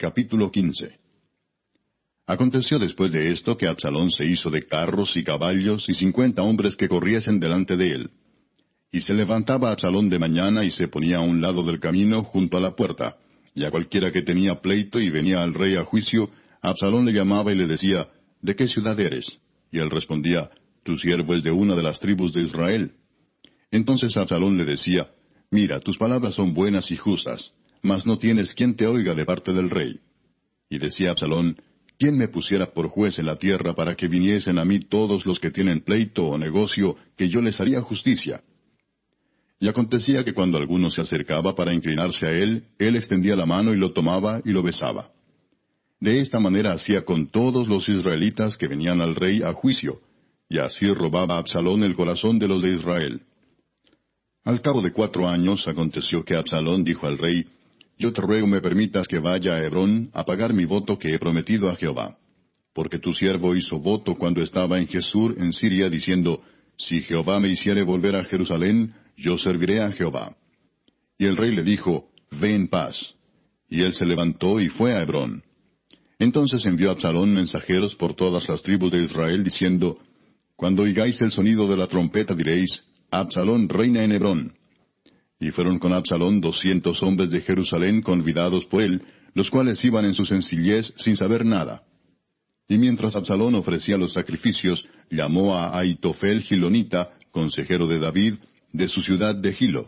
Capítulo 15. Aconteció después de esto que Absalón se hizo de carros y caballos y 50 hombres que corriesen delante de él. Y se levantaba Absalón de mañana y se ponía a un lado del camino junto a la puerta, y a cualquiera que tenía pleito y venía al rey a juicio, Absalón le llamaba y le decía, ¿de qué ciudad eres? Y él respondía, tu siervo es de una de las tribus de Israel. Entonces Absalón le decía, mira, tus palabras son buenas y justas, mas no tienes quien te oiga de parte del rey. Y decía Absalón, ¿quién me pusiera por juez en la tierra para que viniesen a mí todos los que tienen pleito o negocio, que yo les haría justicia? Y acontecía que cuando alguno se acercaba para inclinarse a él extendía la mano y lo tomaba y lo besaba. De esta manera hacía con todos los israelitas que venían al rey a juicio, y así robaba Absalón el corazón de los de Israel. Al cabo de 4 años aconteció que Absalón dijo al rey, yo te ruego me permitas que vaya a Hebrón a pagar mi voto que he prometido a Jehová. Porque tu siervo hizo voto cuando estaba en Gesur en Siria, diciendo, si Jehová me hiciere volver a Jerusalén, yo serviré a Jehová. Y el rey le dijo, ve en paz. Y él se levantó y fue a Hebrón. Entonces envió Absalón mensajeros por todas las tribus de Israel, diciendo, cuando oigáis el sonido de la trompeta diréis, Absalón reina en Hebrón. Y fueron con Absalón 200 hombres de Jerusalén convidados por él, los cuales iban en su sencillez sin saber nada. Y mientras Absalón ofrecía los sacrificios, llamó a Ahitofel Gilonita, consejero de David, de su ciudad de Gilo.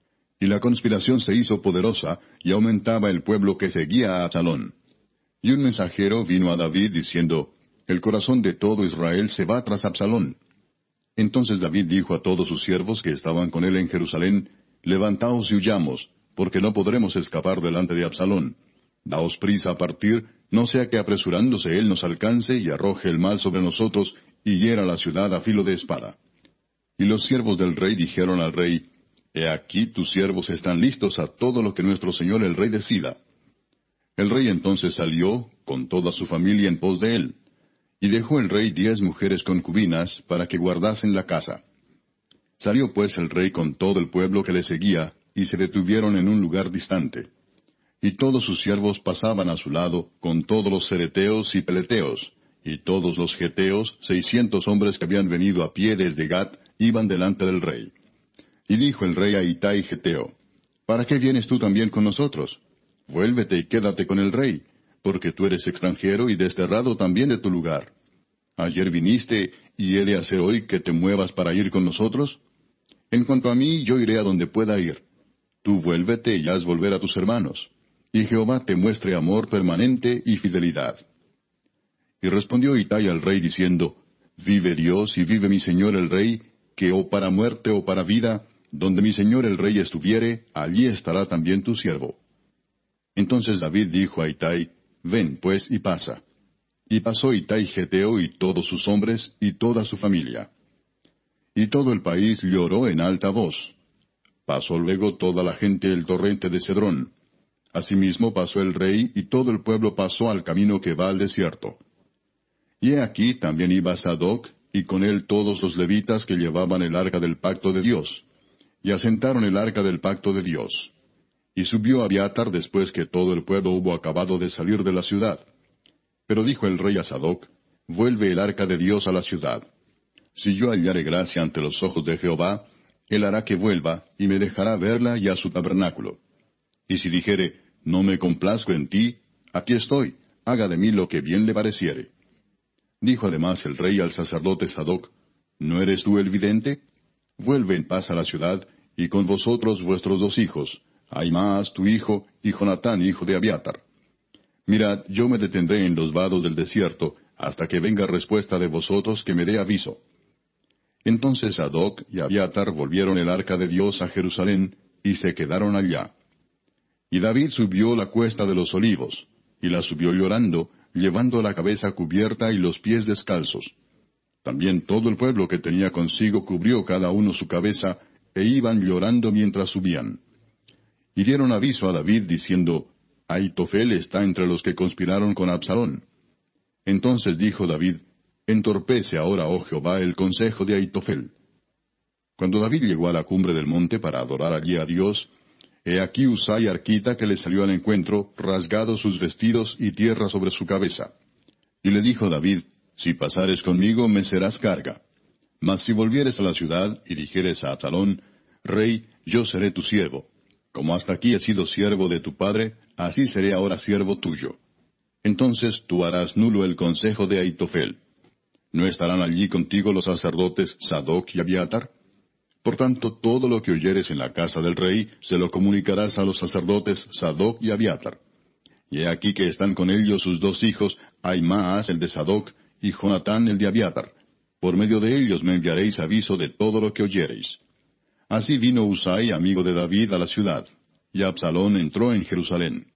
Y la conspiración se hizo poderosa, y aumentaba el pueblo que seguía a Absalón. Y un mensajero vino a David diciendo, el corazón de todo Israel se va tras Absalón. Entonces David dijo a todos sus siervos que estaban con él en Jerusalén, levantaos y huyamos, porque no podremos escapar delante de Absalón. Daos prisa a partir, no sea que apresurándose él nos alcance y arroje el mal sobre nosotros, y hiera la ciudad a filo de espada. Y los siervos del rey dijeron al rey, he aquí tus siervos están listos a todo lo que nuestro señor el rey decida. El rey entonces salió, con toda su familia en pos de él. Y dejó el rey 10 mujeres concubinas, para que guardasen la casa. Salió pues el rey con todo el pueblo que le seguía, y se detuvieron en un lugar distante. Y todos sus siervos pasaban a su lado, con todos los cereteos y peleteos, y todos los geteos, 600 hombres que habían venido a pie desde Gat, iban delante del rey. Y dijo el rey a Itai Geteo, ¿para qué vienes tú también con nosotros? Vuélvete y quédate con el rey, porque tú eres extranjero y desterrado también de tu lugar. Ayer viniste, y he de hacer hoy que te muevas para ir con nosotros. En cuanto a mí, yo iré a donde pueda ir. Tú vuélvete y haz volver a tus hermanos, y Jehová te muestre amor permanente y fidelidad. Y respondió Itai al rey diciendo, vive Dios y vive mi señor el rey, que o para muerte o para vida, donde mi señor el rey estuviere, allí estará también tu siervo. Entonces David dijo a Itai, ven pues y pasa. Y pasó Itai Geteo y todos sus hombres y toda su familia. Y todo el país lloró en alta voz. Pasó luego toda la gente el torrente de Cedrón. Asimismo pasó el rey y todo el pueblo pasó al camino que va al desierto. Y he aquí también iba Sadoc, y con él todos los levitas que llevaban el arca del pacto de Dios. Y asentaron el arca del pacto de Dios. Y subió Abiatar después que todo el pueblo hubo acabado de salir de la ciudad. Pero dijo el rey a Sadoc, vuelve el arca de Dios a la ciudad. Si yo hallare gracia ante los ojos de Jehová, él hará que vuelva, y me dejará verla y a su tabernáculo. Y si dijere, no me complazco en ti, aquí estoy, haga de mí lo que bien le pareciere. Dijo además el rey al sacerdote Sadoc, ¿no eres tú el vidente? Vuelve en paz a la ciudad, y con vosotros vuestros 2 hijos, Ahimaas tu hijo, y Jonatán hijo de Abiatar. Mirad, yo me detendré en los vados del desierto, hasta que venga respuesta de vosotros que me dé aviso. Entonces Sadoc y Abiatar volvieron el arca de Dios a Jerusalén, y se quedaron allá. Y David subió la cuesta de los olivos, y la subió llorando, llevando la cabeza cubierta y los pies descalzos. También todo el pueblo que tenía consigo cubrió cada uno su cabeza, e iban llorando mientras subían. Y dieron aviso a David, diciendo, Ahitofel está entre los que conspiraron con Absalón. Entonces dijo David, entorpece ahora, oh Jehová, el consejo de Ahitofel. Cuando David llegó a la cumbre del monte para adorar allí a Dios, he aquí Usai arquita que le salió al encuentro, rasgados sus vestidos y tierra sobre su cabeza. Y le dijo David, si pasares conmigo me serás carga. Mas si volvieres a la ciudad y dijeres a Absalón, Rey, yo seré tu siervo. Como hasta aquí he sido siervo de tu padre, así seré ahora siervo tuyo. Entonces tú harás nulo el consejo de Ahitofel. ¿No estarán allí contigo los sacerdotes Sadoc y Abiatar? Por tanto, todo lo que oyeres en la casa del rey, se lo comunicarás a los sacerdotes Sadoc y Abiatar. Y he aquí que están con ellos sus dos hijos, Ahimaas el de Sadoc, y Jonatán el de Abiatar. Por medio de ellos me enviaréis aviso de todo lo que oyereis. Así vino Usai, amigo de David, a la ciudad, y Absalón entró en Jerusalén.